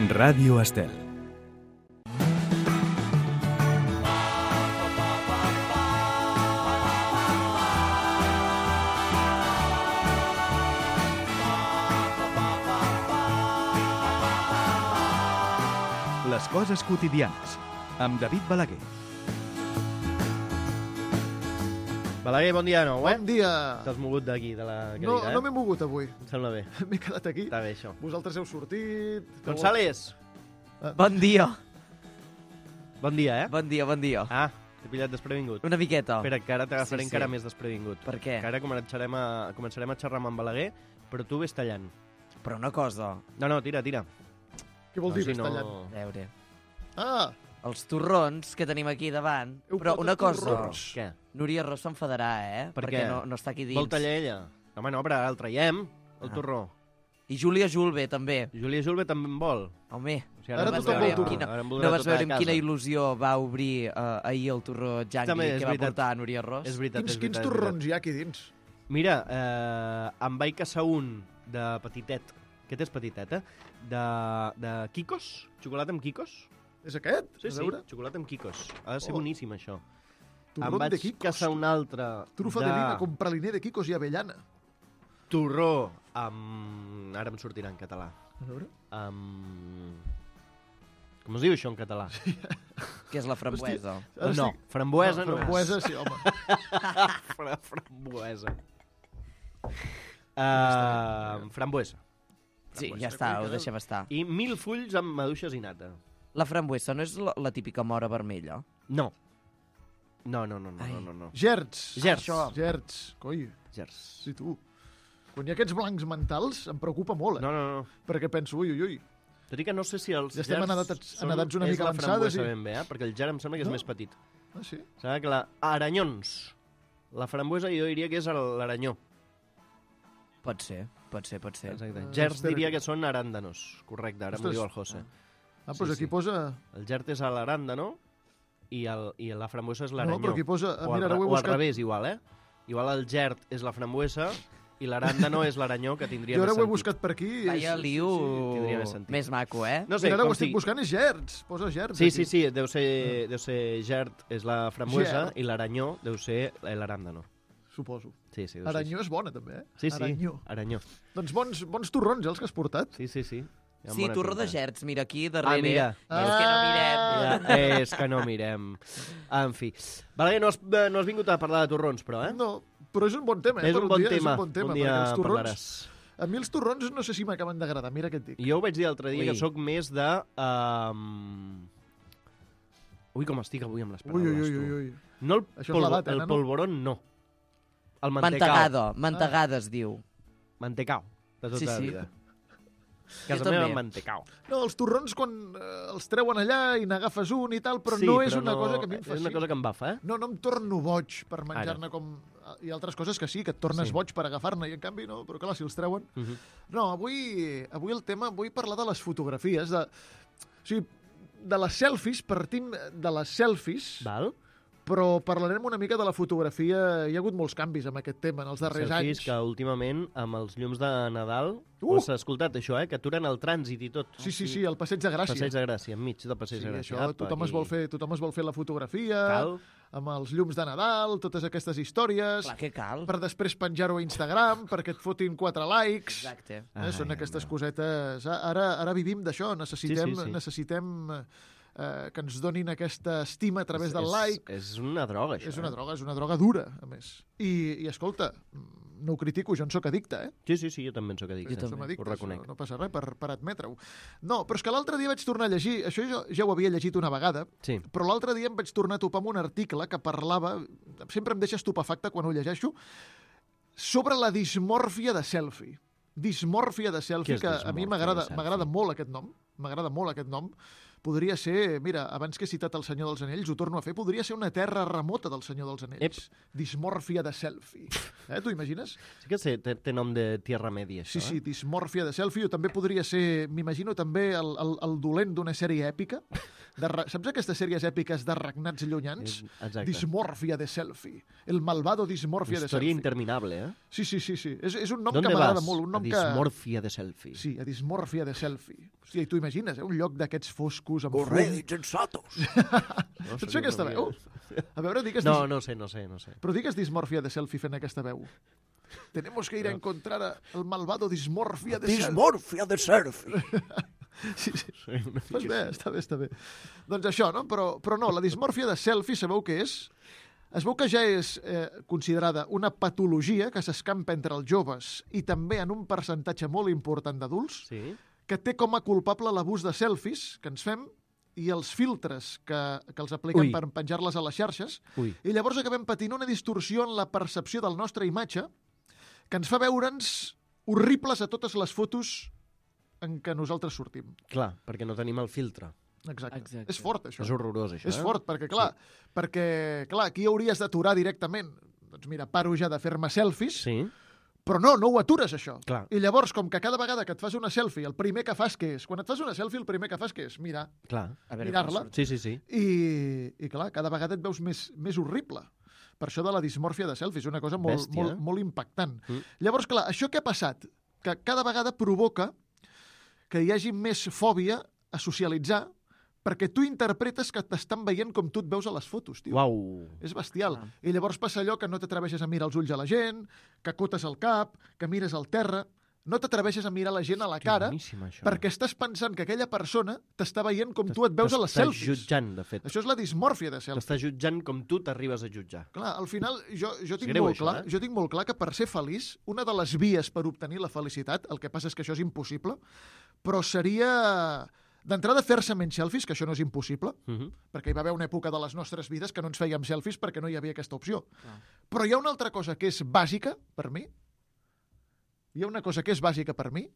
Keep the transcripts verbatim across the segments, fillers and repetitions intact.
Ràdio Estel. Les coses quotidianes, amb David Balaguer. Balaguer, bon dia de nou, eh? Bon dia! T'has mogut d'aquí, de la cadira, No, eh? no m'he mogut avui. Em sembla bé. M'he quedat aquí. Està bé, això. Vosaltres heu sortit... González! Bon dia. Bon dia, eh? Bon dia, bon dia. Ah, t'he pillat desprevingut. Una miqueta. Espera, que ara t'agafaré Sí, sí. encara més desprevingut. Per què? Que ara començarem a, començarem a xerrar amb en Balaguer, però tu ves tallant. Però una cosa, No, no, tira, tira. Què vol No, dir, si no... tallant? a veure, Ah! els torrons que tenim aquí davant, Heu però portat una cosa, torrons? Què? Núria Ros s'enfadarà, eh? Per Perquè què? no, no està aquí dins. Vol tallar ella? Home, no, però ara el traiem, el Ah. torró. I Júlia Julve, també. Júlia Julve també en vol. Home, O sigui, Ara en tothom voldrà- vol torró. quina, ara en no voldrà vas tota veure a amb quina casa. il·lusió va obrir uh, ahir el torró També, Jangui és que va veritat. portar Núria Ros? És veritat, Quins, és quins veritat, és torrons veritat. hi ha aquí dins? Mira, eh, em vaig caçar un de petitet. Aquest és petitet, eh? De, de Kikos, xocolata amb Kikos. És aquest? Sí, A sí, veure. xocolata amb Kikos. Ha de ser Oh. boníssim, això. Torrón em vaig de Kikos. caçar un altre Trufa de de lina con praliné de Kikos i avellana. torró amb... Ara em sortirà en català. A veure. Amb... Com es diu això en català? Que és la frambuesa. Ara no, estic- frambuesa no, Frambuesa, sí, home. és. Fra frambuesa. Uh, frambuesa. Sí, ja està, ho deixem estar. I mil fulls amb maduixes i nata. La frambuesa no és la, la típica mora vermella? No. No, no, no, no, Ai. no, no, no. Gerds. Gerds. Això. Gerds. Coi, Gerds. sí, tu. Quan hi ha aquests blancs mentals em preocupa molt, eh? No, no, no. Perquè penso, ui, ui, ui. Tot i que no sé si els Ja estem gerds en edats- en són- edats una és mica la avançades frambuesa i- ben bé, eh? Perquè el gerd em sembla que és No? més petit. Ah, sí? Sembla que la... Aranyons. La frambuesa jo diria que és el- l'aranyó. Pot ser, pot ser, pot ser. Exacte. Ah, Gerds espera diria que- que són aràndanos. Correcte, ara m'ho Ostres. diu el José. Ah, Sí, doncs sí. aquí posa... El gerd és l'aràndano i, el, i la frambuesa és l'aranyó. No, però aquí posa... o, al, Mira, ara ho he o al buscat. revés, igual, eh? Igual el gerd és la frambuesa i l'aràndano és l'aranyó, que tindria Jo més ara ho he sentit. buscat per aquí. i Vaya és- liu tindria més sentit. més maco, eh? No sé, Mira, ara ho com estic sigui. buscant, és gerds. Posa gerds. Sí, aquí. sí, sí, deu ser, deu ser gerd és la frambuesa Gerd. i l'aranyó deu ser l'aràndano. Suposo. Sí, sí, deu ser Aranyó és bona, també, eh? Sí, sí, Aranyó. aranyó. Doncs bons, bons torrons, eh, els que has portat. Sí, sí, sí. Hi ha Sí, bona torró de pinta. gerds, mira aquí darrere. Ah, mira. És que no mirem. Ja, és que no mirem. En fi. Balaguer, no has, no has vingut a parlar de torrons, però, eh? No, però és un bon tema, eh? és per un bon dia, tema. És un bon tema, un dia perquè els torrons... parlaràs. A mi els torrons no sé si m'acaben d'agradar, mira què et dic. Jo ho vaig dir l'altre dia, Ui. que sóc més de... Um... Ui, com estic avui amb les Ui, paraules, ui, ui, tu. ui, ui. No el, Això és polvo, l'edat, eh, el nano? polvorón, no. El mantecao. Mantegada, mantegada es diu. Mantecao, de tota Sí, la sí. vida. Casa Jo meva, també. mantecao. No, els torrons quan eh, els treuen allà i n'agafes un i tal, però sí, no és però una no, cosa que a mi em És faci... una cosa que em bafa, eh? No, no em torno boig per menjar-ne com... Hi ha altres coses que sí, que et tornes Sí. boig per agafar-ne, i en canvi no, però clar, si els treuen... Uh -huh. No, avui, avui el tema, vull parlar de les fotografies, de, o sigui, de les selfies, partim de les selfies, Val? però parlarem una mica de la fotografia. Hi ha hagut molts canvis amb aquest tema en els darrers Selfies anys. que últimament, amb els llums de Nadal, Uh! ho has escoltat, això, eh? Que aturen el trànsit i tot. Sí, sí, sí, el Passeig de Gràcia. Passeig de Gràcia, enmig del Passeig Sí, de Gràcia. això, Apa, tothom es, aquí. vol fer, tothom es vol fer la fotografia, Cal? amb els llums de Nadal, totes aquestes històries, Clar que cal. per després penjar-ho a Instagram, perquè et fotin quatre likes. Exacte. Eh? Ai, Són aquestes home. cosetes... Ara, ara vivim d'això, necessitem, Sí, sí, sí. necessitem eh, que ens donin aquesta estima a través És- del és, like. És una droga, això. És una eh? droga, és una droga dura, a més. I, i escolta, no ho critico, jo en sóc addicte, eh? Sí, sí, sí, jo també en sóc addicte. Jo també. Som addictes, Ho reconec. no, no passa res per, per admetre-ho. No, però és que l'altre dia vaig tornar a llegir, això jo ja ho havia llegit una vegada, Sí. però l'altre dia em vaig tornar a topar amb un article que parlava, sempre em deixa estupefacte quan ho llegeixo, sobre la dismòrfia de selfie. Dismòrfia de Què selfie, és que a dismòrfia mi de m'agrada selfie? m'agrada molt aquest nom, m'agrada molt aquest nom. Podria ser, mira, abans que he citat El Senyor dels Anells, ho torno a fer, podria ser una terra remota del Senyor dels Anells. Dismòrfia de selfie. Eh, t'ho imagines? Sí que sé, té, té nom de Tierra Media, això, Sí, sí, eh? dismòrfia de selfie, o també podria ser, m'imagino també el, el, el dolent d'una sèrie èpica, De, re- saps aquestes sèries èpiques de regnats llunyans? Exacte. Dismòrfia de selfie. El malvado dismòrfia de Història selfie. interminable, eh? Sí, sí, sí. sí. És, és un nom ¿Dónde que m'agrada vas? molt. Un nom a que... dismorfia de selfie. Sí, a dismòrfia de selfie. Hòstia, i tu imagines, eh? Un lloc d'aquests foscos amb fum. Corrents sensatos. No, Saps fer aquesta veu? A veure, digues... No, no sé, no sé, no sé. Però digues dismòrfia de selfie fent aquesta veu. Tenemos que ir a encontrar a- el malvado dismòrfia de selfie. Dismorfia de selfie. Sí, sí. Sí, una Doncs mica bé, està bé, està bé. Doncs això, no? Però, però no, la dismòrfia de selfie, sabeu què és? Es veu que ja és eh, considerada una patologia que s'escampa entre els joves i també en un percentatge molt important d'adults, Sí. que té com a culpable l'abús de selfies que ens fem i els filtres que, que els apliquem Ui. per penjar-les a les xarxes. Ui. I llavors acabem patint una distorsió en la percepció del nostre imatge que ens fa veure'ns horribles a totes les fotos en què nosaltres sortim. Clar, perquè no tenim el filtre. Exacte. Exacte. És fort, això. És horrorós, això. És eh? fort, perquè, clar, sí. perquè, clar, aquí hauries d'aturar directament. Doncs mira, paro ja de fer-me selfies, Sí, però no, no ho atures, això. Clar. I llavors, com que cada vegada que et fas una selfie, el primer que fas què és? Quan et fas una selfie, el primer que fas què és? Mirar. clar. A veure, Mirar-la. com Sí, sí, sí. I, I, clar, cada vegada et veus més, més horrible. Per això de la dismòrfia de selfies, una cosa molt, Bèstia, molt, eh? molt impactant. Mm. Llavors, clar, això què ha passat? Que cada vegada provoca que hi hagi més fòbia a socialitzar perquè tu interpretes que t'estan veient com tu et veus a les fotos, tio. Uau. És bestial. Ah. I llavors passa allò que no t'atreveixes a mirar els ulls a la gent, que acotes el cap, que mires al terra. No t'atreveixes a mirar la gent a la cara Boníssim, això. perquè estàs pensant que aquella persona t'està veient com tu et veus a les T'està selfies. jutjant, de fet. Això és la dismòrfia de selfie. T'està jutjant com tu t'arrives a jutjar. Clar, al final, jo, jo, tinc greu, molt això, clar, eh? jo tinc molt clar que per ser feliç, una de les vies per obtenir la felicitat, el que passa és que això és impossible, però seria d'entrada fer-se menys selfies, que això no és impossible, Uh -huh. perquè hi va haver una època de les nostres vides que no ens fèiem selfies perquè no hi havia aquesta opció. Ah. Però hi ha una altra cosa que és bàsica per mi, hi ha una cosa que és bàsica per mi,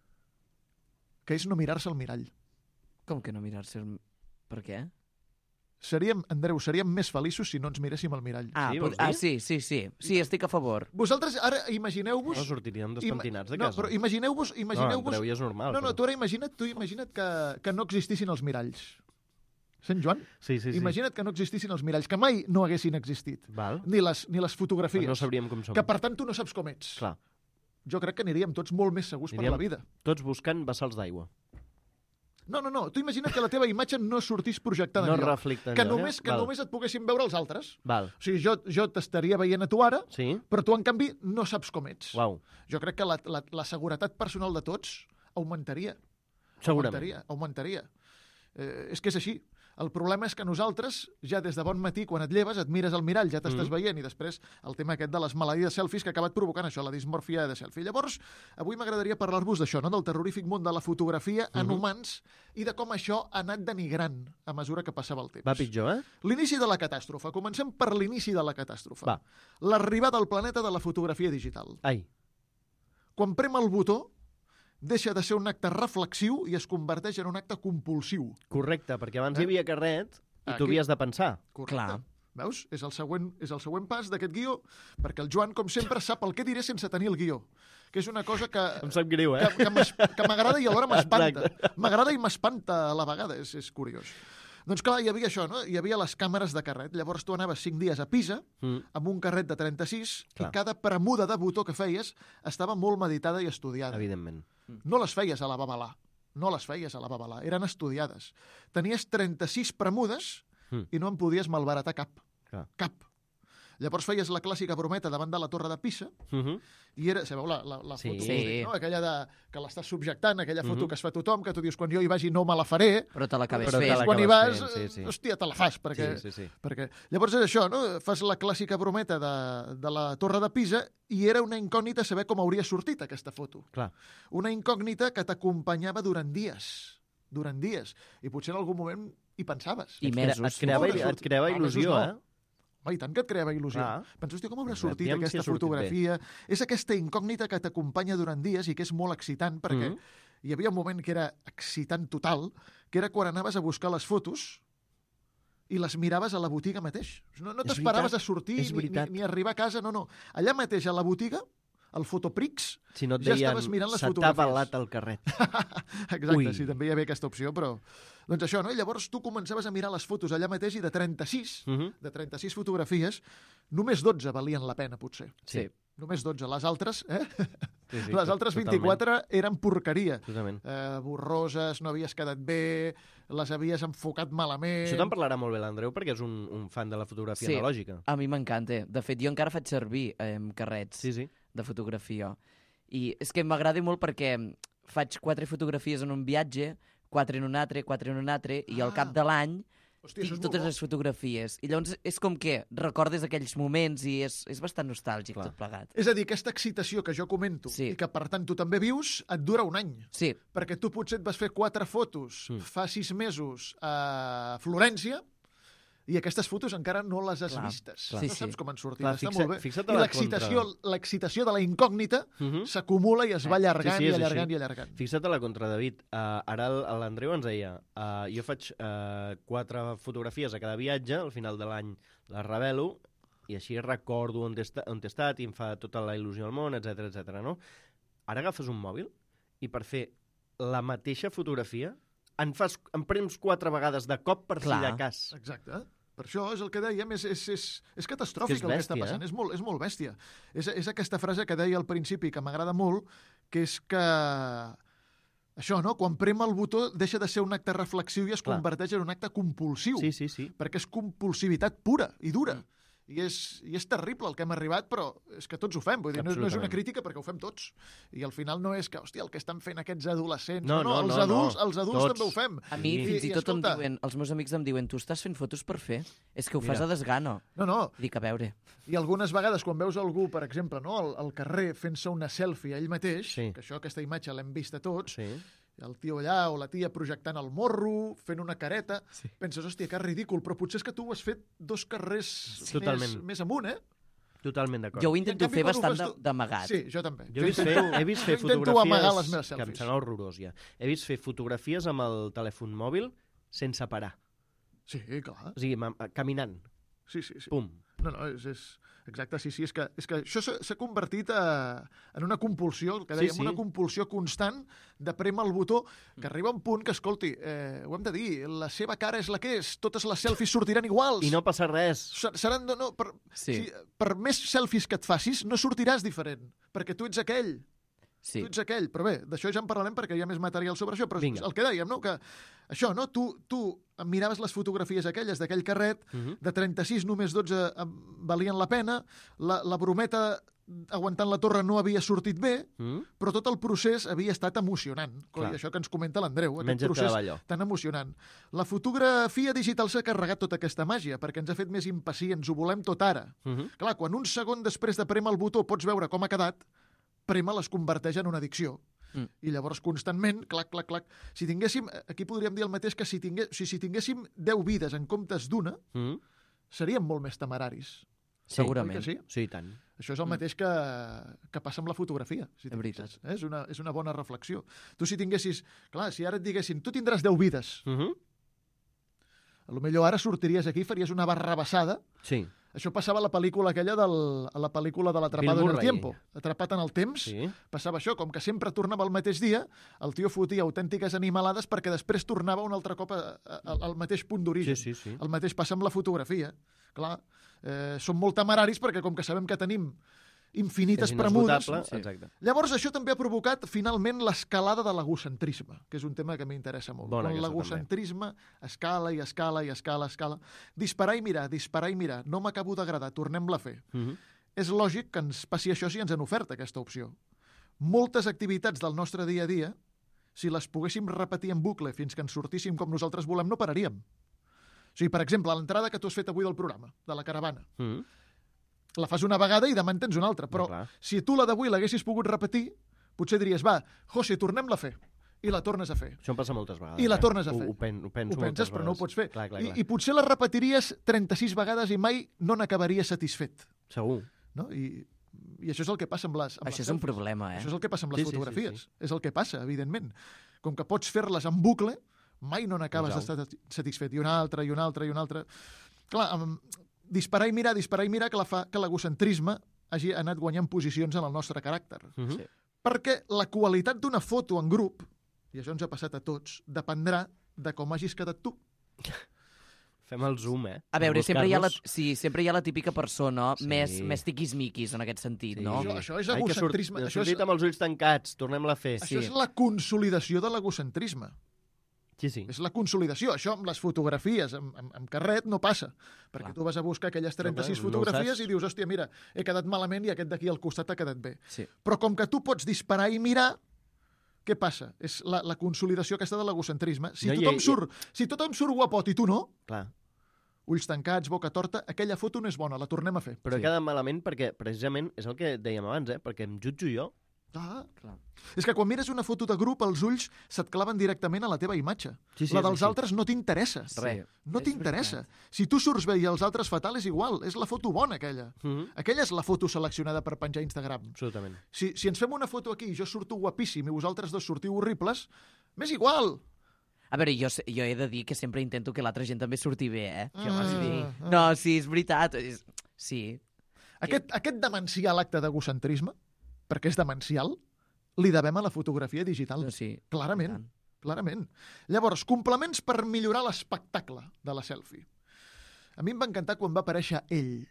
que és no mirar-se al mirall. Com que no mirar-se... el- Per què? Seríem, Andreu, seríem més feliços si no ens miréssim al mirall. Ah, Sí, pot... vols ah dir? sí, sí, sí. Sí, estic a favor. Vosaltres ara imagineu-vos... No sortiríem despentinats de no, casa. però imagineu-vos... No, Imagineu-vos Andreu, ja és normal. No, no, però- tu ara imagina't, tu imagina't que, que no existissin els miralls. Sant Joan? Sí, sí, sí. Imagina't que no existissin els miralls, que mai no haguessin existit. Val. Ni les, ni les fotografies. No sabríem com som. Que, per tant, tu no saps com ets. Clar. Jo crec que aniríem tots molt més segurs Aniríem- per la vida. Tots buscant vessals d'aigua. No, no, no. Tu imagina't que la teva imatge no sortís projectada No enlloc. reflecta Que enlloc, eh? només, que Val. només et poguessin veure els altres. Val. O sigui, jo, jo t'estaria veient a tu ara, Sí? però tu, en canvi, no saps com ets. Uau. Jo crec que la, la, la seguretat personal de tots augmentaria. Segurament. Augmentaria, augmentaria. Eh, és que és així. El problema és que nosaltres, ja des de bon matí, quan et lleves, et mires al mirall, ja t'estàs Mm. veient, i després el tema aquest de les maladies de selfies que ha acabat provocant això, la dismòrfia de selfie. Llavors, avui m'agradaria parlar-vos d'això, no? Del terrorífic món de la fotografia en Mhm. humans i de com això ha anat denigrant a mesura que passava el temps. Va pitjor, eh? L'inici de la catàstrofe. Comencem per l'inici de la catàstrofe. Va. L'arribada al planeta de la fotografia digital. Ai. Quan prem el botó, deixa de ser un acte reflexiu i es converteix en un acte compulsiu. Correcte, perquè abans Eh? hi havia carret i Aquí. tu havies de pensar. Correcte. Clar. Veus? És el següent, és el següent pas d'aquest guió, perquè el Joan, com sempre, sap el que diré sense tenir el guió, que és una cosa que, Em sap greu, eh? que, que m'es- que m'agrada i alhora m'espanta. Exacte. M'agrada i m'espanta a la vegada, és, és curiós. Doncs clar, hi havia això, no? Hi havia les càmeres de carret. Llavors tu anaves cinc dies a Pisa, Mm. amb un carret de trenta-sis, Clar. i cada premuda de botó que feies estava molt meditada i estudiada. Evidentment. No les feies a la babalà. No les feies a la babalà. Eren estudiades. Tenies trenta-sis premudes Mm. i no en podies malbaratar cap. Clar. Cap. Llavors feies la clàssica brometa davant de la torre de Pisa Uh -huh. i era, sabeu, la, la, la Sí. foto, Sí. no? Aquella de, que l'estàs subjectant, aquella foto Mhm. que es fa tothom, que tu dius, quan jo hi vagi no me la faré, Però te l'acabes Però te fent. la- quan hi l'acabes vas, fent, sí, sí. eh, hòstia, te la fas, perquè... Sí, sí, sí. Perquè, llavors és això, no? Fas la clàssica brometa de, de la Torre de Pisa i era una incògnita saber com hauria sortit aquesta foto. Clar. Una incògnita que t'acompanyava durant dies. Durant dies. I potser en algun moment hi pensaves. I Et crea- mesos. Et creava, No, no, et creava no, mesos il·lusió, no. eh? Home, i tant que et creava il·lusió. Clar. Penses, hòstia, com haurà sortit Aviam si aquesta ha sortit fotografia? És aquesta incògnita que t'acompanya durant dies i que és molt excitant, perquè Mhm. hi havia un moment que era excitant total, que era quan anaves a buscar les fotos i les miraves a la botiga mateix. No, no És t'esperaves veritat, a sortir és ni, ni, veritat. ni arribar a casa, no, no. Allà mateix, a la botiga, el Fotoprix, Si no et ja deien, estaves mirant les se t'ha fotografies. balat el carret. Exacte, Ui. sí, també hi havia aquesta opció, però... Doncs això, no? I llavors tu començaves a mirar les fotos allà mateix i de trenta-sis, Uh -huh. de trenta-sis fotografies, només dotze valien la pena, potser. Sí. Només dotze. Les altres, eh? Sí, sí, Les tot- altres totalment. vint-i-quatre eren porqueria. Totalment. Eh, borroses, no havies quedat bé, les havies enfocat malament... Això te'n parlarà molt bé l'Andreu, perquè és un, un fan de la fotografia Sí. analògica. A mi m'encanta. De fet, jo encara faig servir eh, carrets Sí, sí. de fotografia. I és que m'agrada molt perquè faig quatre fotografies en un viatge, quatre en un altre, quatre en un altre, i al Ah. cap de l'any Hòstia, això tinc és totes molt bo. les fotografies. I llavors és com que recordes aquells moments i és, és bastant nostàlgic Clar. tot plegat. És a dir, aquesta excitació que jo comento Sí. i que, per tant, tu també vius, et dura un any. Sí, Perquè tu potser et vas fer quatre fotos Mm. fa sis mesos a Florència i aquestes fotos encara no les has Clar, vistes. clar. No Sí, saps sí. com han sortit. Clar, Està fixa- molt bé. fixa't a I la l'excitació l'excitació de la incògnita Uh -huh. s'acumula i es va allargant Sí, sí, i és allargant així. i allargant. Fixa't a la contra, David. Uh, ara el- l'Andreu ens deia uh, jo faig uh, quatre fotografies a cada viatge, al final de l'any les revelo, i així recordo on he, esta on he estat i em fa tota la il·lusió al món, etc etc. no? Ara agafes un mòbil i per fer la mateixa fotografia en, fas, en prems quatre vegades de cop per Clar. si de cas. Exacte. Per això és el que dèiem, és, és, és, és catastròfic És que és el que està bèstia, passant, eh? és, molt, és molt bèstia. És, és aquesta frase que deia al principi, que m'agrada molt, que és que això, no? Quan prem el botó deixa de ser un acte reflexiu i es Clar. converteix en un acte compulsiu, Sí, sí, sí. perquè és compulsivitat pura i dura. Mm. I és, I és terrible el que hem arribat, però és que tots ho fem. Vull dir, no, és- no és una Absolutament. crítica perquè ho fem tots. I al final no és que, hòstia, el que estan fent aquests adolescents... No, no, els no, adults, no. els adults Tots. també ho fem. a mi Sí. fins i, I- i tot escolta- em diuen, els meus amics em diuen, tu estàs fent fotos per fer? És que ho fas Mira. a desgano. No, no, Dic, a veure, i algunes vegades quan veus algú, per exemple, no, al, al carrer fent-se una selfie a ell mateix, Sí. que això, aquesta imatge l'hem vista tots, Sí. el tio allà o la tia projectant el morro, fent una careta, Sí. penses, hòstia, que ridícul, però potser és que tu ho has fet dos carrers més, Totalment. més amunt, eh? Totalment d'acord. jo ho I en intento canvi, fer quan ho bastant fas de- tu- d'amagat. Sí, jo també. Jo he vist fer, intento- he vist fer jo intento fotografies amagar les meves que em selfies. sembla horrorós, ja. He vist fer fotografies amb el telèfon mòbil sense parar. Sí, clar. O sigui, ma- caminant. Sí, sí, sí. Pum. No, no, és, és... Exacte, sí, sí, és que, és que això s'ha s'ha convertit a, en una compulsió, el que Sí, dèiem, sí. una compulsió constant de prémer el botó, que arriba un punt que, escolti, eh, ho hem de dir, la seva cara és la que és, totes les selfies sortiran iguals. I no passa res. Ser- Seran, no, no, per, Sí. si, per més selfies que et facis, no sortiràs diferent, perquè tu ets aquell. Sí. Tu ets aquell, però bé, d'això ja en parlarem perquè hi ha més material sobre això, però Vinga. el que dèiem, no? Que això, no? Tu, tu miraves les fotografies aquelles d'aquell carret, Uh -huh. de trenta-sis només dotze em valien la pena, la, la brometa aguantant la torre no havia sortit bé, Mm? però tot el procés havia estat emocionant. Clar. I això que ens comenta l'Andreu, aquest Menja't procés cada balló. tan emocionant. La fotografia digital s'ha carregat tota aquesta màgia, perquè ens ha fet més impacients, ho volem tot ara. Uh -huh. Clar, quan un segon després de prémer el botó pots veure com ha quedat, prémer les converteix en una addicció. Mm. I llavors, constantment, clac, clac, clac... Si tinguéssim, aquí podríem dir el mateix que si, tingués, si, si tinguéssim deu vides en comptes d'una, Mm -hmm. seríem molt més temeraris. Segurament. Oi que sí? Sí, i tant. Això és el Mm. mateix que, que passa amb la fotografia. Si És t'hi veritat. fixes, eh? és, una, és una bona reflexió. Tu si tinguessis... Clar, si ara et diguessin, tu tindràs deu vides, Uh -huh. a lo millor ara sortiries aquí, faries una barrabassada. Sí, Això passava a la pel·lícula aquella del, a la pel·lícula de l'Atrapado Bill en el Murray. Tiempo. Atrapat en el temps, sí. passava això, com que sempre tornava el mateix dia, el tio fotia autèntiques animalades perquè després tornava un altre cop a, a, al mateix punt d'origen. Sí, sí, sí. El mateix passa amb la fotografia. Clar, eh, som molt temeraris perquè com que sabem que tenim infinites És premudes... inesgotable, Sí. exacte. Llavors això també ha provocat finalment l'escalada de l'egocentrisme, que és un tema que m'interessa molt. Bona Quan aquesta, l'egocentrisme escala i escala i escala, escala. Disparar i mirar, disparar i mirar. No m'acabo d'agradar, tornem-la a fer. Uh -huh. És lògic que ens passi això si ens han ofert aquesta opció. Moltes activitats del nostre dia a dia, si les poguéssim repetir en bucle fins que ens sortíssim com nosaltres volem, no pararíem. O sigui, per exemple, l'entrada que tu has fet avui del programa, de la caravana, Uh -huh. la fas una vegada i demà en tens una altra, però Clar. si tu la d'avui l'haguessis pogut repetir, potser diries, va, José, tornem-la a fer. I la tornes a fer. Això em passa moltes vegades. I la eh? tornes a Ho- fer. Ho, pen, ho penso Ho penses, moltes però no ho vegades. pots fer. Clar, clar, I, clar. I potser la repetiries trenta-sis vegades i mai no n'acabaries satisfet. Segur. No? I, I això és el que passa amb les, amb Això les és un selfies. problema, eh? Això és el que passa amb Sí, les sí, sí, fotografies. sí. És el que passa, evidentment. Com que pots fer-les en bucle, mai no n'acabes Exacte. d'estar satisfet. I una altra, i una altra, i una altra. Clar, amb, disparar i mirar, disparar i mirar, que la fa que l'egocentrisme hagi anat guanyant posicions en el nostre caràcter. Uh -huh. Sí. Perquè la qualitat d'una foto en grup, i això ens ha passat a tots, dependrà de com hagis quedat tu. Fem el zoom, eh? A veure, sempre hi, ha la, Buscar-nos. sí, sempre hi ha la típica persona Sí. més, més tiquismiquis en aquest sentit, Sí. no? Això, això és Ai, que surt, egocentrisme. ha Això és, sortit amb els ulls tancats, tornem-la a fer. això Sí. és la consolidació de l'egocentrisme. Sí, sí. És la consolidació. Això amb les fotografies, amb, amb, amb carret, no passa. Perquè Clar. tu vas a buscar aquelles trenta-sis No, clar, no ho fotografies saps. i dius, hòstia, mira, he quedat malament i aquest d'aquí al costat ha quedat bé. Sí. Però com que tu pots disparar i mirar, què passa? És la, la consolidació aquesta de l'egocentrisme. Si, No, i- tothom i- surt, si tothom surt guapot i tu no, Clar. ulls tancats, boca torta, aquella foto no és bona, la tornem a fer. Però Sí. he quedat malament perquè, precisament, és el que dèiem abans, eh? Perquè em jutjo jo. Ah, Clar. és que quan mires una foto de grup, els ulls se't claven directament a la teva imatge. Sí, sí, la és dels així. altres no t'interessa. Res. No És t'interessa. veritat. Si tu surts bé i els altres fatal, és igual. És la foto bona, aquella. Uh -huh. Aquella és la foto seleccionada per penjar a Instagram. Absolutament. Si, si ens fem una foto aquí i jo surto guapíssim i vosaltres dos sortiu horribles, m'és igual. A veure, jo, sé- jo he de dir que sempre intento que l'altra gent també surti bé, eh? Ah, Vull dir, ah. No, sí, és veritat. És... Sí. Aquest, aquest demencial acte d'egocentrisme, perquè és demencial, li devem a la fotografia digital. No, sí. Clarament. I tant. Clarament. Llavors, complements per millorar l'espectacle de la selfie. A mi em va encantar quan va aparèixer ell,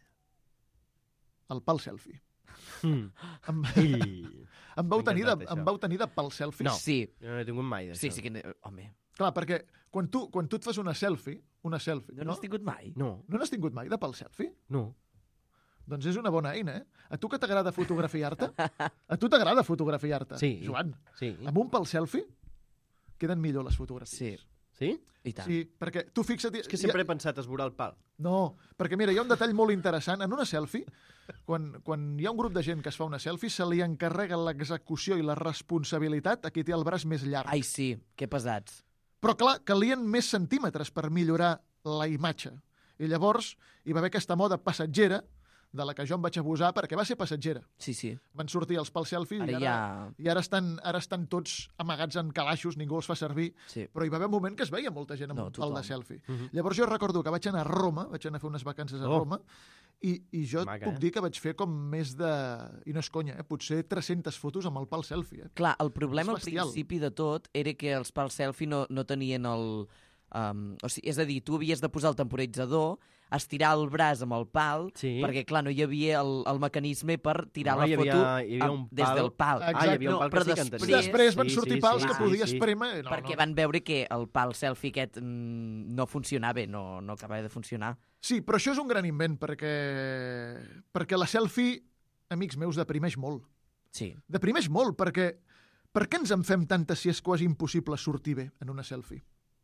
el pal selfie. Mm. Em, I... em, vau M'ha tenir de, encantat, em això. vau tenir de pal selfie? No. Sí, Jo no he tingut mai, d'això. sí, sí que... Home, Clar, perquè quan tu, quan tu et fas una selfie, una selfie, no no? n'has tingut mai? No, No n'has tingut mai de pal selfie? no. Doncs és una bona eina, eh? A tu que t'agrada fotografiar-te? A tu t'agrada fotografiar-te, Sí. Joan? Sí. Amb un pal selfie queden millor les Sí, fotografies. Sí? i tant. Sí, perquè tu fixa't... És que sempre he pensat esvorar el pal. No, perquè mira, hi ha un detall molt interessant. En una selfie, quan, quan hi ha un grup de gent que es fa una selfie, se li encarrega l'execució i la responsabilitat a qui té el braç més llarg. Ai, sí, que pesats. Però clar, calien més centímetres per millorar la imatge. I llavors hi va haver aquesta moda passatgera, de la que jo em vaig abusar, perquè va ser passatgera. Sí, sí. Van sortir els pals selfie Ara i ara, ja... i ara, estan, ara estan tots amagats en calaixos, ningú els fa servir, Sí. però hi va haver un moment que es veia molta gent amb No, un pal tothom. de selfie. Uh -huh. Llavors jo recordo que vaig anar a Roma, vaig anar a fer unes vacances a Oh. Roma, i, i jo et Maca, puc eh? dir que vaig fer com més de... I no és conya, eh? Potser tres-centes fotos amb el pal selfie. Eh? Clar, el problema És al bestial. principi de tot era que els pals selfie no, no tenien el... Um, o sigui, és a dir, tu havies de posar el temporitzador, estirar el braç amb el pal, Sí. perquè, clar, no hi havia el, el mecanisme per tirar No, la hi havia- foto hi havia amb- un des pal. del pal. Exacte. Ah, hi havia un No, pal però que sí que en després- tenia. Després van Sí, sortir sí, pals sí, que sí, podies sí. prémer... No, perquè no. van veure que el pal selfie aquest mm, no funcionava, no, no acabava de funcionar. Sí, però això és un gran invent, perquè, perquè la selfie, amics meus, deprimeix molt. Sí. Deprimeix molt, perquè per què ens en fem tantes si és quasi impossible sortir bé en una selfie?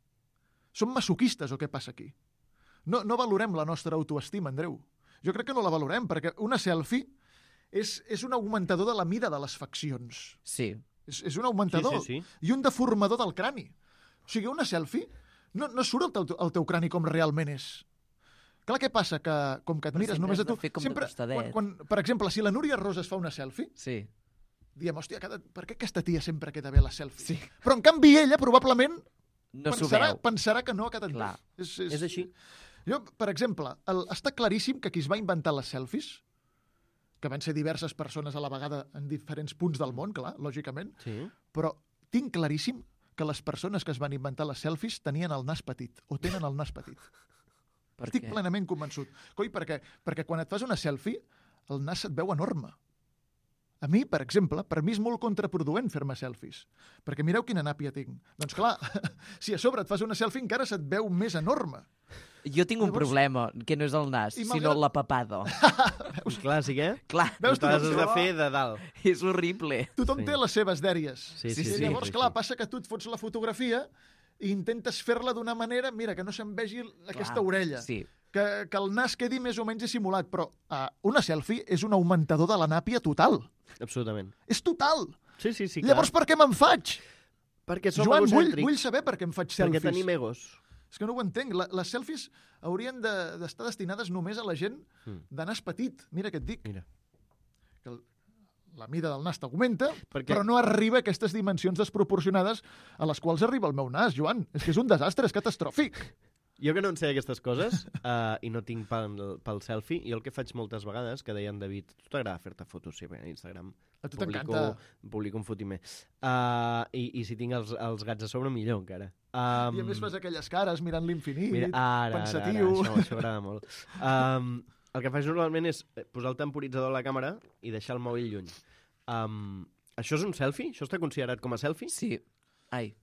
Som masoquistes o què passa aquí? No, no valorem la nostra autoestima, Andreu. Jo crec que no la valorem, perquè una selfie és, és un augmentador de la mida de les faccions. Sí. És, és un augmentador Sí, sí, sí. i un deformador del crani. O sigui, una selfie no, no surt el teu, el teu crani com realment és. Clar, què passa? Que com que et Però mires sempre només has a de tu... fer com de sempre, costadet. quan, quan, per exemple, si la Núria Rosa es fa una selfie, Sí. diem, hòstia, cada, per què aquesta tia sempre queda bé a les selfies? Sí. Però, en canvi, ella probablement No s'ho pensarà, veu. pensarà que no ha quedat Clar. bé. És, És així. Jo, per exemple, el, està claríssim que qui es va inventar les selfies, que van ser diverses persones a la vegada en diferents punts del món, clar, lògicament, Sí. però tinc claríssim que les persones que es van inventar les selfies tenien el nas petit, o tenen el nas petit. Per Estic què? plenament convençut. Coi, perquè, perquè quan et fas una selfie, el nas se't veu enorme. A mi, per exemple, per mi és molt contraproduent fer-me selfies. Perquè mireu quina nàpia tinc. Doncs clar, si a sobre et fas una selfie encara se't veu més enorme. Jo tinc un Llavors- problema, que no és el nas, I sinó malgrat- la papada. Un clàssic, eh? Clar, Veus, Te l'has tothom, de fer de dalt. és horrible. tothom Sí. té les seves dèries. Sí, sí, I sí. llavors, sí, clar, sí. passa que tu et fots la fotografia i intentes fer-la d'una manera, mira, que no se'n vegi aquesta Clar, orella. Sí. Que, que el nas quedi més o menys dissimulat. Però uh, una selfie és un augmentador de la nàpia total. Absolutament. És total. Sí, sí, sí, clar. Llavors, per què me'n faig? perquè som Joan, vull, egocèntrics. vull saber per què em faig Perquè selfies. tenim egos. És que no ho entenc. La, les selfies haurien de- d'estar de, destinades només a la gent Mm. de nas petit. Mira què et dic. Mira. Que el, la mida del nas t'augmenta, Perquè- però no arriba a aquestes dimensions desproporcionades a les quals arriba el meu nas, Joan. És que és un desastre, és catastròfic. Jo que no en sé aquestes coses uh, i no tinc pel, pel selfie, jo el que faig moltes vegades, que deia en David, tu t'agrada fer-te fotos, sí, bé, a Instagram A tu publico, t'encanta. publico un fotimer. Uh, i, I si tinc els, els gats a sobre, millor encara. Um, I a més fas aquelles cares mirant l'infinit, mira, ara, ara, ara, pensatiu. això, això agrada molt. Um, el que faig normalment és posar el temporitzador a la càmera i deixar el mòbil lluny. Um, això és un selfie? Això està considerat com a selfie? Sí. Ai.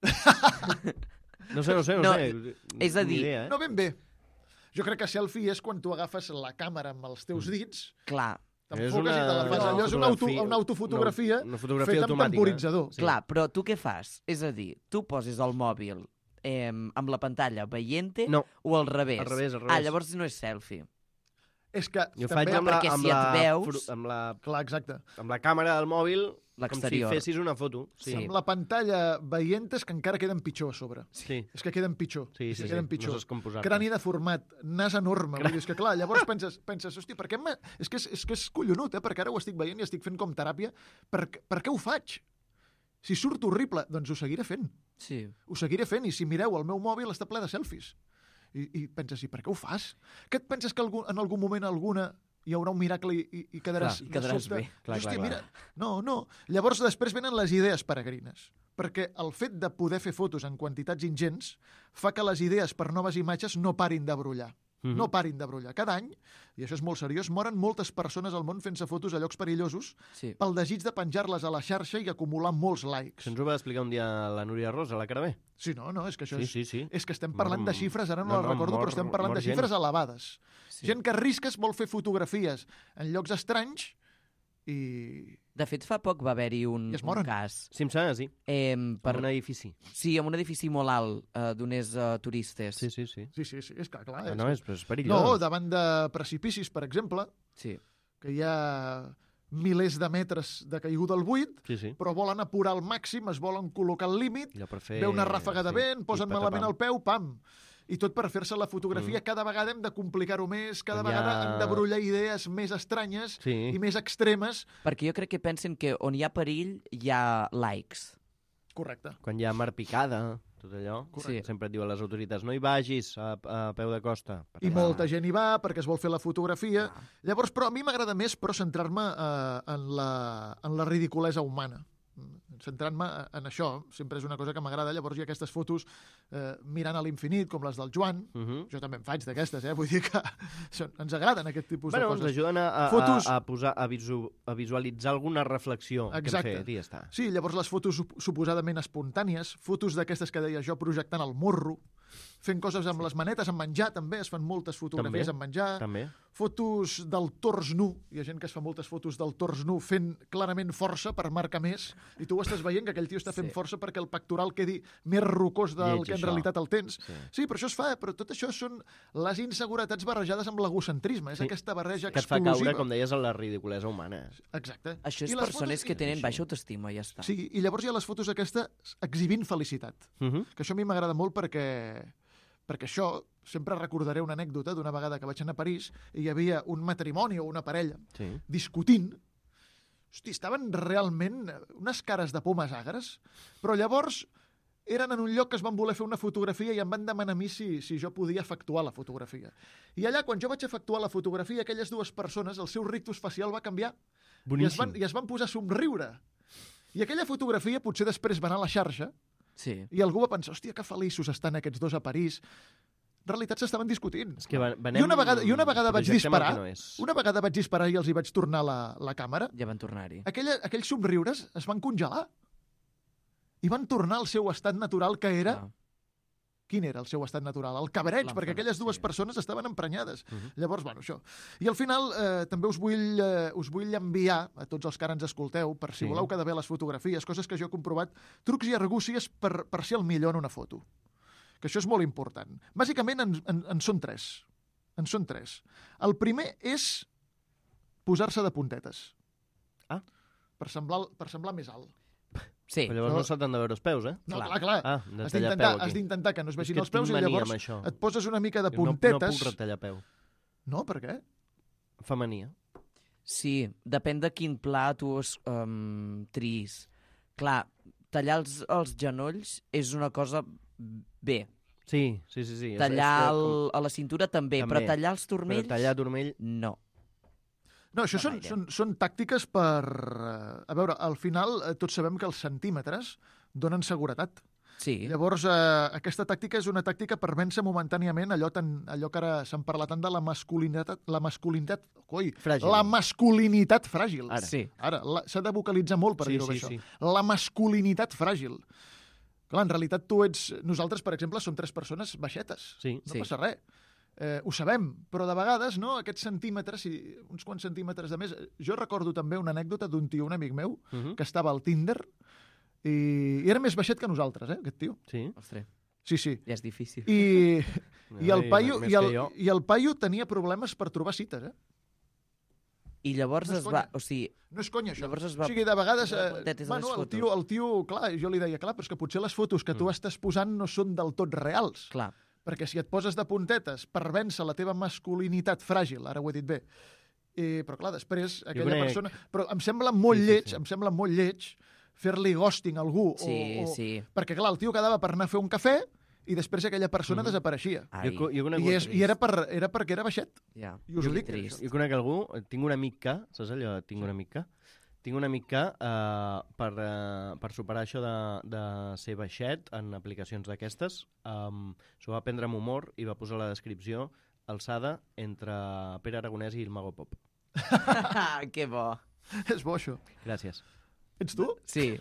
No sé, no sé, no, No, sé. és a Ni dir, idea, eh? No ben bé. Jo crec que selfie és quan tu agafes la càmera amb els teus dits, Clar, t'enfoques i te la fas. Allò és una, auto, una autofotografia una, una fotografia feta amb automàtica. temporitzador. Sí. clar, però tu què fas? És a dir, tu poses el mòbil eh, amb la pantalla veient-te No, o al revés? al revés, al revés. Ah, llavors no és selfie. És que jo també... faig amb la, perquè amb, si la, et veus- fru- amb, la, Clar, exacte. amb la càmera del mòbil com si L'exterior. fessis una foto. Sí, Sí. Amb la pantalla veient és que encara queden pitjor a sobre. sí, És que queden pitjor. sí, és sí, que sí. queden pitjor. No saps com posar-te. Crani deformat, nas enorme. Vull dir, és que clar, llavors penses, penses hòstia, per què me... és, que és, és que és collonut, eh? Perquè ara ho estic veient i estic fent com teràpia. Per, per què ho faig? Si surt horrible, doncs ho seguiré fent. Sí. Ho seguiré fent i si mireu, el meu mòbil està ple de selfies. I, i penses, i per què ho fas? Que et penses que algun, en algun moment alguna hi haurà un miracle i, i, i quedaràs, Clar, i quedaràs de sobte? bé. Clar, Hòstia, clar, mira, no, no. Llavors després venen les idees peregrines, perquè el fet de poder fer fotos en quantitats ingents fa que les idees per noves imatges no parin de brollar. Mhm. No parin de brollar. Cada any, i això és molt seriós, moren moltes persones al món fent-se fotos a llocs perillosos Sí. pel desig de penjar-les a la xarxa i acumular molts likes. Això ens ho va explicar un dia la Núria Rosa, a la Carabé. Sí, no, no, és que això Sí, és... sí, sí. És que estem parlant de xifres, ara no, No, les no, recordo, mor- però estem parlant mor de gent. xifres elevades. Sí. Gent que arrisca es vol fer fotografies en llocs estranys i... De fet, fa poc va haver-hi un, I es un moren. cas Sí, em sembla, sí. eh, Per per, un edifici. sí, amb un edifici molt alt eh, d'unes uh, turistes. Sí, sí, sí. Sí, sí, sí, és que clar... Ah, És... no, és, és no, perillós. davant de precipicis, per exemple, Sí. que hi ha milers de metres de caiguda al buit, Sí, sí. però volen apurar al màxim, es volen col·locar al límit, Allò per fer... ve una ràfaga de sí, vent, posen i malament patapam. el peu, pam! I tot per fer-se la fotografia. Mm. Cada vegada hem de complicar-ho més, cada Quan hi vegada ha- hem de brollar idees més estranyes Sí. i més extremes. Perquè jo crec que pensen que on hi ha perill hi ha likes. Correcte. Quan hi ha mar picada, tot allò, Correcte. sempre et diuen les autoritats no hi vagis a, a peu de costa. I Patapam. molta gent hi va perquè es vol fer la fotografia. Ah. Llavors, però a mi m'agrada més però centrar-me eh, en, la, en la ridiculesa humana. Centrant-me en això, sempre és una cosa que m'agrada. Llavors hi ha aquestes fotos eh, mirant a l'infinit, com les del Joan. Uh -huh. Jo també en faig d'aquestes, eh? Vull dir que són, ens agraden aquest tipus Bueno, de ens coses. ajuden a, a, Fotos- a, a, posar, a, visu, a visualitzar alguna reflexió Exacte. que hem fet i ja està. Sí, llavors les fotos sup- suposadament espontànies, fotos d'aquestes que deia jo projectant el morro, fent coses amb les manetes, amb menjar també, es fan moltes fotografies També, amb menjar, També. fotos del tors nu, hi ha gent que es fa moltes fotos del tors nu fent clarament força per marcar més, i tu ho estàs veient que aquell tio està fent Sí. força perquè el pectoral quedi més rocós del Lleig, que en això. realitat el tens. Sí. Sí, però això es fa, però tot això són les inseguretats barrejades amb l'egocentrisme, és Sí. aquesta barreja Que et fa caure, explosiva. com deies, en la ridiculesa humana. Exacte. Això és I les persones fotos- que tenen això. baixa autoestima, ja està. Sí, i llavors hi ha les fotos aquestes exhibint felicitat. Uh -huh. Que això a mi m'agrada molt perquè perquè això, sempre recordaré una anècdota d'una vegada que vaig anar a París i hi havia un matrimoni o una parella Sí. discutint. Hosti, estaven realment unes cares de pomes agres, però llavors eren en un lloc que es van voler fer una fotografia i em van demanar a mi si, si jo podia efectuar la fotografia. I allà, quan jo vaig efectuar la fotografia, aquelles dues persones, el seu rictus facial va canviar i es, Boníssim. van, i es van posar a somriure. I aquella fotografia potser després va anar a la xarxa Sí. i algú va pensar, hòstia, que feliços estan aquests dos a París. En realitat s'estaven discutint. És que va- I venem... una vegada, i una vegada vaig projectem el disparar, que no és. una vegada vaig disparar i els hi vaig tornar la, la càmera, Ja van tornar-hi. aquella, aquells somriures es van congelar i van tornar al seu estat natural, que era... Ah. Quin era el seu estat natural? El cabareig, L'enfadat, perquè aquelles dues sí. persones estaven emprenyades. Uh -huh. Llavors, bueno, això. I al final eh, també us vull, eh, us vull enviar a tots els que ara ens escolteu, per si Sí. voleu quedar bé les fotografies, coses que jo he comprovat, trucs i argúcies per, per ser el millor en una foto. Que això és molt important. Bàsicament en, en, en són tres. En són tres. El primer és posar-se de puntetes. Ah. Per semblar, per semblar més alt. Sí. Però llavors No. no se t'han de veure els peus, eh? No, Clar. clar, clar. Ah, de Has tallar d'intentar peu has aquí. d'intentar que no es És vegin que els peus tinc i mania llavors amb això. et poses una mica de No, no puntetes. puc retallar peu. No, per què? Fa mania. Sí, depèn de quin pla tu es, um, triïs. Clar, tallar els, els genolls és una cosa bé. Sí, sí, sí. sí. Tallar és, és el, com... a la cintura també, També. però tallar els turmells... Però tallar turmell... No. No, això No són, gaire. són, són tàctiques per... eh, A veure, al final eh, tots sabem que els centímetres donen seguretat. Sí. Llavors, eh, aquesta tàctica és una tàctica per vèncer momentàniament allò, tan, allò que ara se'n parla tant de la masculinitat... La masculinitat... Coi, Fràgil. la masculinitat fràgil. Ara. Sí. Ara, la- s'ha de vocalitzar molt per Sí, dir-ho sí, això. sí. La masculinitat fràgil. Clar, en realitat tu ets... Nosaltres, per exemple, som tres persones baixetes. Sí. No Sí. passa res. Eh, ho sabem, però de vegades, no, aquests centímetres, si, uns quants centímetres de més... Jo recordo també una anècdota d'un tio, un amic meu, Uh -huh. que estava al Tinder i, i era més baixet que nosaltres, eh, aquest tio. Sí. Ostres, Sí, sí. ja és difícil. I, i, el Ai, paio, més i, el, que jo. I el paio tenia problemes per trobar cites, eh? I llavors No és es va... conya. O sigui, No és conya, això. Llavors es va O sigui, de vegades... posar Eh, puntetes a les bueno, el fotos. tio, el tio, clar, jo li deia, clar, però és que potser les fotos que tu Mm. estàs posant no són del tot reals. clar, Perquè si et poses de puntetes per vèncer la teva masculinitat fràgil, ara ho he dit bé, i, però clar, després aquella conec- persona... Però em sembla molt Sí, sí, lleig, sí. em sembla molt lleig fer-li ghosting a algú. sí, o, o... sí. Perquè clar, el tio quedava per anar a fer un cafè i després aquella persona Mhm. desapareixia. Ai, Jo, co- jo conec, I, és, I era, per, era perquè era baixet. ja. I us ho Que dic. trist. jo conec algú, tinc un amic que, saps allò, tinc un amic que, tinc un amic que eh, per, eh, per superar això de, de ser baixet en aplicacions d'aquestes, um, s'ho va prendre amb humor i va posar la descripció alçada entre Pere Aragonès i el Mago Pop. Que bo. És bo, això. Gràcies. Ets tu? Sí.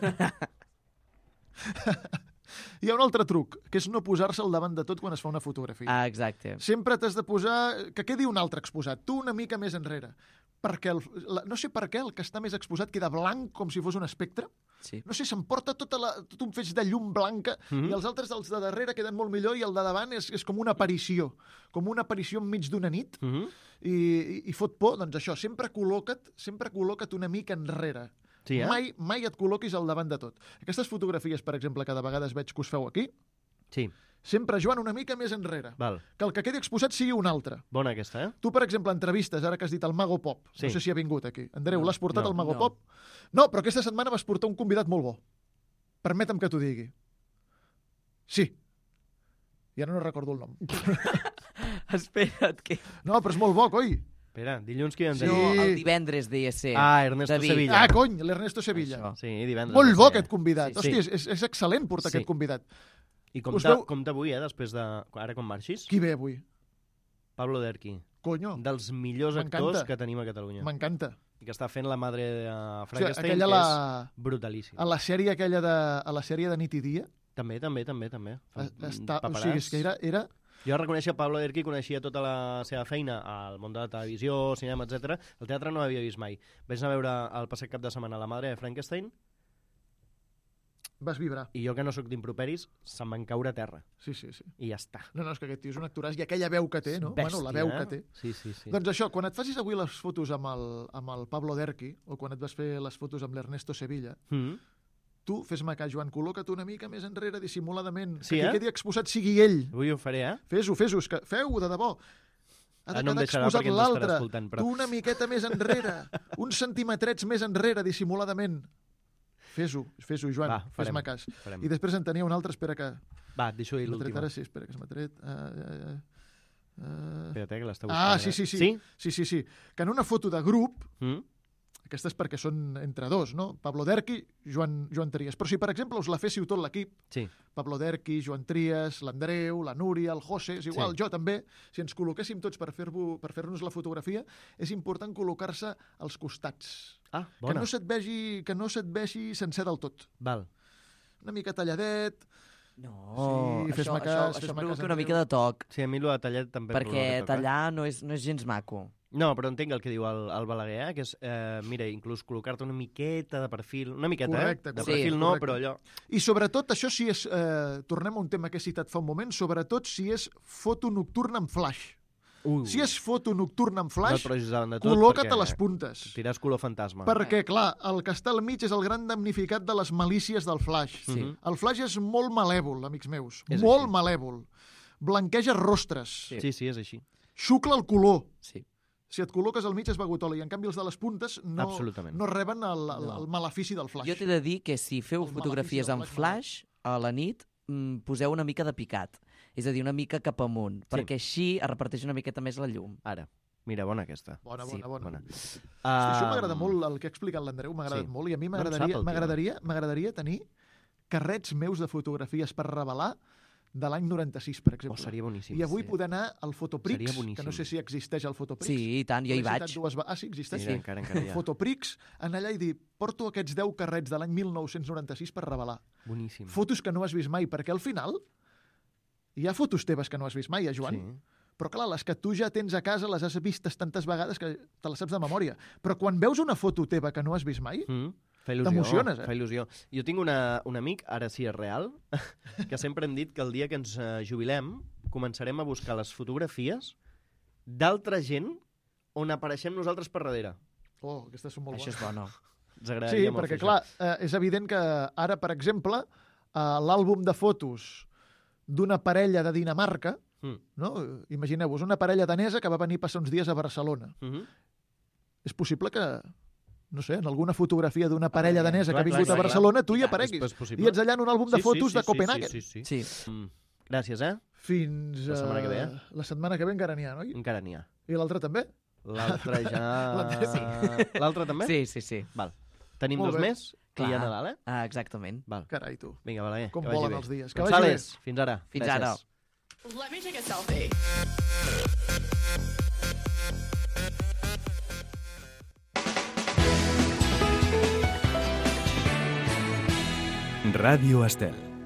Hi ha un altre truc, que és no posar-se al davant de tot quan es fa una fotografia. Ah, exacte. Sempre t'has de posar... Que quedi un altre exposat, tu una mica més enrere. Perquè, el, la, no sé per què, el que està més exposat queda blanc com si fos un espectre. Sí. No sé, s'emporta tota la, tot un feix de llum blanca Mhm. i els altres dels de darrere queden molt millor i el de davant és, és com una aparició, com una aparició enmig d'una nit Mm -hmm. i, i, i fot por. Doncs això, sempre col·loca't, sempre col·loca't una mica enrere. Sí, eh? Mai, mai et col·loquis al davant de tot. Aquestes fotografies, per exemple, que de vegades veig que us feu aquí, Sí, sempre, Joan, una mica més enrere. val. Que el que quedi exposat sigui un altre. Bona aquesta, eh? Tu, per exemple, entrevistes, ara que has dit el Mago Pop. Sí. No sé si ha vingut aquí. Andreu, No, l'has portat no, al Mago no. Pop? No, però aquesta setmana vas portar un convidat molt bo. Permetem que t'ho digui. Sí. I ara no recordo el nom. Espera't, que... No, però és molt bo, coi. Espera, dilluns qui vam Sí. tenir? No, el divendres deia ser. Ah, Ernesto David. Sevilla. Ah, cony, l'Ernesto Sevilla. Això. Sí, divendres. Molt vam bo tenir. aquest convidat. Sí, Hòstia, sí. és, és excel·lent portar Sí. aquest convidat. I Us compta, veu- compta avui, eh, després de... Ara quan marxis, Qui ve avui? Pablo Derqui. Conyo, Dels millors M'encanta. actors que tenim a Catalunya. m'encanta. I que està fent la madre de Hòstia, Frankenstein, aquella que la... és brutalíssim. A la sèrie aquella de... A la sèrie de Nit i Dia. També, també, també, també. Fa- Està... O paperàs. sigui, és que era... era... Jo reconeixia Pablo Derqui, coneixia tota la seva feina al món de la televisió, cinema, etcètera. El teatre no l'havia vist mai. Vaig anar a veure el passat cap de setmana La madre de Frankenstein Vas vibrar. i jo, que no sóc d'improperis, se'm van caure a terra. Sí, sí, sí. I ja està. No, no, és que aquest tio és un actoràs i aquella veu que té, no? Bèstia, bueno, la veu eh? que té. Sí, sí, sí. Doncs això, quan et facis avui les fotos amb el, amb el Pablo Derqui, o quan et vas fer les fotos amb l'Ernesto Sevilla, Mm. tu, fes-me cas, Joan, col·loca't una mica més enrere, dissimuladament, Sí, que qui eh? quedi exposat sigui ell. Avui ho faré, eh? Fes-ho, fes-ho, és que feu-ho, de debò. Ha de Ah, no em quedar deixarà exposat perquè ens estarà l'altre. escoltant, però- Tu una miqueta més enrere, uns centimetrets més enrere, dissimuladament. Fes-ho, fes-ho, Joan, Va, farem, fes-me cas. farem. I després en tenia un altre, espera que... Va, et deixo dir M'ha tret l'última. ara, sí, espera que se m'ha tret. Uh, uh, uh, Espera't, eh, que l'està buscant. Ah, sí, ara. sí, sí. Sí? Sí, sí, sí. Que en una foto de grup, Mm? aquestes perquè són entre dos, no? Pablo Derqui, Joan, Joan Trias. Però si, per exemple, us la féssiu tot l'equip, Sí. Pablo Derqui, Joan Trias, l'Andreu, la Núria, el José, és igual, Sí. jo també, si ens col·loquéssim tots per fer-vos per fer-nos la fotografia, és important col·locar-se als costats. Ah, Que bona. no se't vegi, que no se't vegi sencer del tot. Val. Una mica talladet, No, Sí, això, fes-me això, cas, això fes-me provoca cas, una Andreu. mica de toc, Sí, a mi lo de tallat també... em perquè provoca toc, eh? tallar no és, no és gens maco. No, però entenc el que diu el, el Balaguer, eh? Que és, eh, mira, inclús col·locar-te una miqueta de perfil, una miqueta, Correcte, eh? De correcte, perfil no, correcte. però allò... I sobretot, això si és... Eh, tornem a un tema que he citat fa un moment, sobretot si és foto nocturna amb flash. Uh, Si és foto nocturna amb no flash, et posis davant de tot col·loca't perquè a les puntes. Tiràs color fantasma. Perquè, clar, el que està al mig és el gran damnificat de les malícies del flash. Sí. Mm-hmm. El flash és molt malèvol, amics meus. És molt així. malèvol. Blanqueja rostres. Sí. Sí, sí, és així. Xucla el color. Sí. Si et col·loques al mig és bagotola i en canvi els de les puntes no, Absolutament. no reben el, el, No. el malefici del flash. Jo t'he de dir que si feu El fotografies malefici del amb flash, flash a la nit, mm, poseu una mica de picat. És a dir, una mica cap amunt, Sí. perquè així es reparteix una miqueta més la llum. Ara, mira, bona aquesta. Bona, Sí, bona, bona. bona. Hosti, Uh, això m'agrada molt, el que ha explicat l'Andreu, m'ha agradat sí. molt, i a mi No en sap, m'agradaria el tio. m'agradaria m'agradaria tenir carrets meus de fotografies per revelar de l'any noranta-sis, per Oh, exemple. seria boníssim. I avui sí. poder anar al Fotoprix, Seria boníssim. que no sé si existeix el Fotoprix. Sí, i tant, jo hi L'he citat vaig. Dues... va- Ah, sí, existeix? Mira, encara, encara hi ha. Fotoprix, anar allà i dir, porto aquests deu carrets de l'any mil nou-cents noranta-sis per revelar. Boníssim. Fotos que no has vist mai, perquè al final hi ha fotos teves que no has vist mai, eh, Joan? Sí. Però clar, les que tu ja tens a casa les has vistes tantes vegades que te les saps de memòria. Però quan veus una foto teva que no has vist mai, Mm. Fa il·lusió. T'emociones, eh? Fa il·lusió. Jo tinc una, un amic, ara sí és real, que sempre hem dit que el dia que ens eh, jubilem començarem a buscar les fotografies d'altra gent on apareixem nosaltres per darrere. oh, aquestes són molt Això és bones. bona. Ens Sí, agradaria molt perquè fer clar, eh, és evident que ara, per exemple, eh, l'àlbum de fotos d'una parella de Dinamarca, això. Mm. no? Imagineu-vos, una parella danesa que va venir a passar uns dies a Barcelona. Mm -hmm. És possible que, no sé, en alguna fotografia d'una parella Aparegui. danesa Clar, que ha clar, vingut clar, a Barcelona, clar. tu hi I tant, apareguis. és possible. I ets allà en un àlbum de Sí, sí, fotos sí, de sí, Copenhagen. Sí, sí, sí. Sí. Mm. Gràcies, eh? Fins La setmana que ve, eh? La setmana que ve encara n'hi ha, no? I Encara n'hi ha. l'altre també? L'altre ja... L'altre sí. L'altre també? Sí, sí, sí. Val. Tenim Molt dos bé. més i Clar. ja Nadal, eh? Ah, exactament. Val. Carai, tu. Vinga, Balaguer, Com que vagi volen bé. els dies. Que vagi bé. González, fins ara. Fins Gràcies. ara. Let me take a selfie. Ràdio Estel.